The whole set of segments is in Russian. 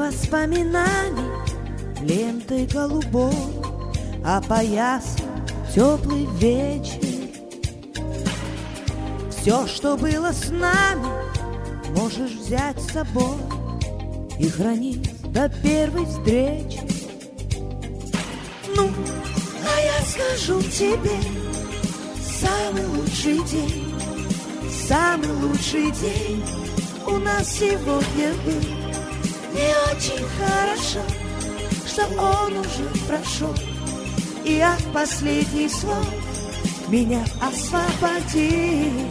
воспоминаний лентой голубой, опоясан теплый вечер. Все, что было с нами, можешь взять с собой и хранить до первой встречи. Ну, а я скажу тебе, самый лучший день у нас сегодня был. Мне очень хорошо, что он уже прошел, и от последних слов меня освободил.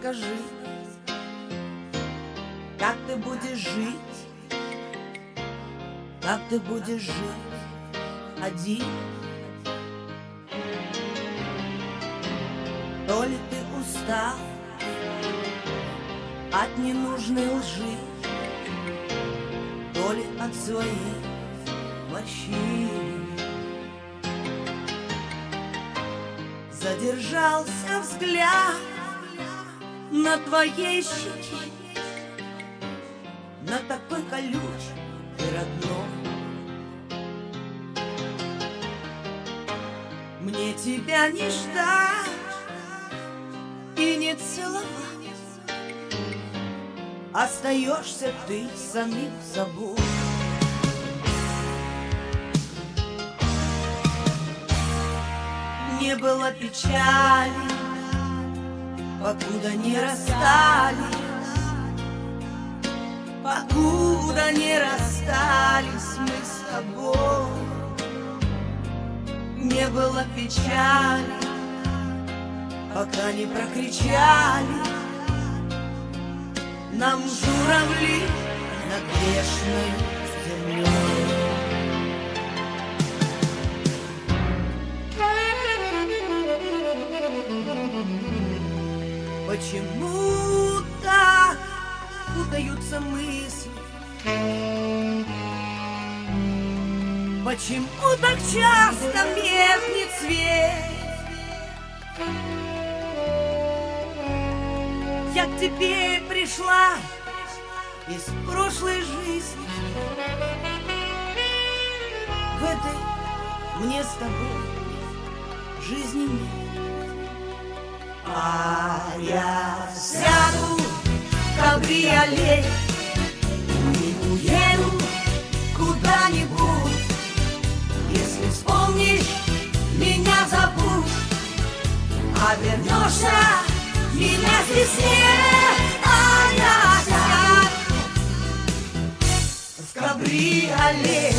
расскажи, как ты будешь жить, как ты будешь жить один. То ли ты устал от ненужной лжи, то ли от своих морщин. Задержался взгляд на твоей щеке, на такой колючей и родной. Мне тебя не ждать и не целовать, остаешься ты самим собой. Не было печали, покуда не расстались, покуда не расстались мы с тобой. Не было печали, пока не прокричали нам журавли над грешной землей. Почему так путаются мысли? Почему так часто меркнет свет? Я к тебе пришла из прошлой жизни. В этой мне с тобой жизни нет. А я сяду в кабриолет и уеду куда-нибудь. Если вспомнишь, меня забудь, а вернешься, меня здесь нет. А я сяду в кабриолет.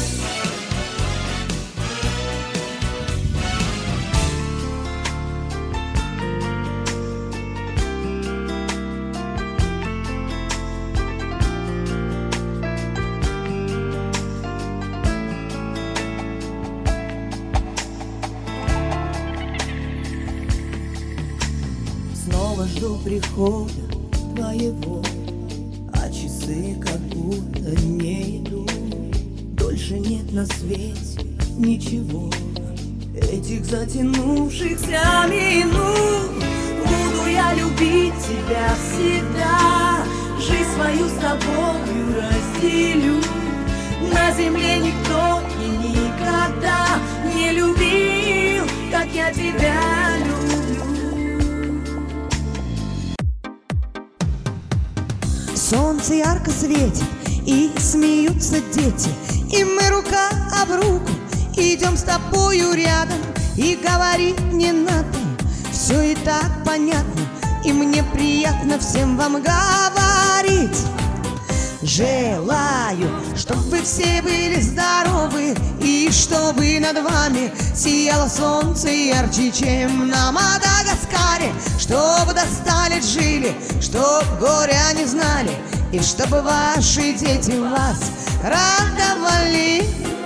Снова жду прихода твоего, а часы как будто не идут. Дольше нет на свете ничего, этих затянувшихся минут. Буду я любить тебя всегда, жизнь свою с тобою разделю. На земле никто и никогда не любил, как я тебя люблю. Солнце ярко светит, и смеются дети, и мы рука об руку идем с тобою рядом. И говорить не надо, все и так понятно, и мне приятно всем вам говорить. Желаю, чтоб вы все были здоровы, и чтобы над вами сияло солнце ярче, чем на Мадагаскаре. Чтоб до 100 лет жили, чтоб горя не знали, и чтобы ваши дети вас радовали.